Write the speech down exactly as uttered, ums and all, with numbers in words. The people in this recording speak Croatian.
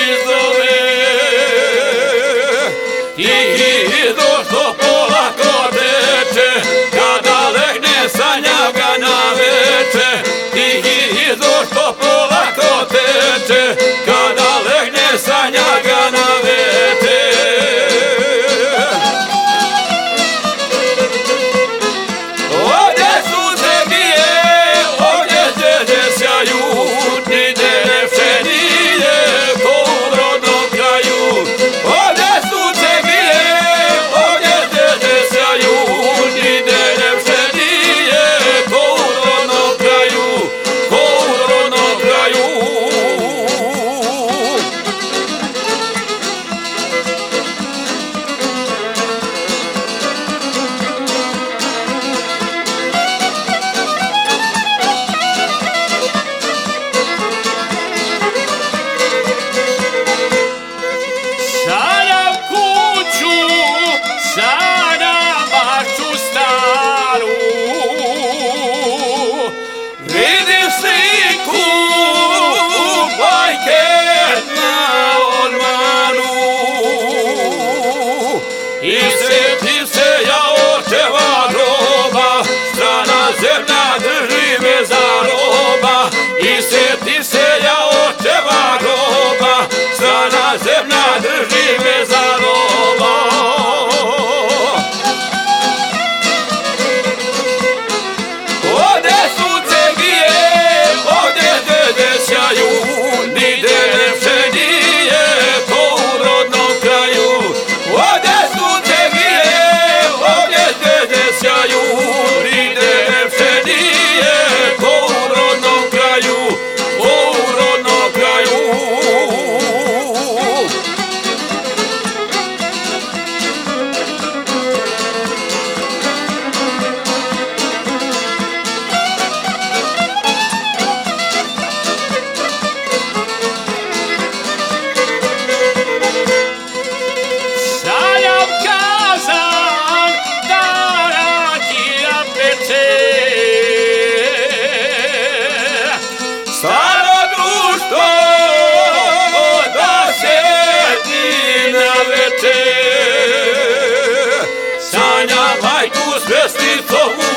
zove. Tihi dok što polako teče, kada legne sanja ga na veče. Tihi dok što polako teče, kada legne sanja ga na veče. Ovdje sunce grije, ovdje đeđe sjaju, nigde ne pšenije ko u rodnom kraju. Ovdje sunce grije, ovdje đeđe sjaju, nigde ne pšenije ko u rodnom kraju, ko u rodnom kraju. Sanjam kuću, sanjam bašću staru, vidim sliku bajke na ormanu. I sjetim se ja očeva groba, strana zemlja drži me za roba. I sjetim se ja očeva groba, strana zemlja drži me za roba. Ovdje sunce grije, ovdje đeđe sjaju, nigde ne pšenije ko u rodnom kraju. Ovdje sunce grije, ovdje đeđe sjaju, nigde ne pšenije ko u rodnom kraju, ko u rodnom kraju. Sanjam kazan da rakija peče, staro društvo da sjedi na veče. Sanjam majku s pesnicom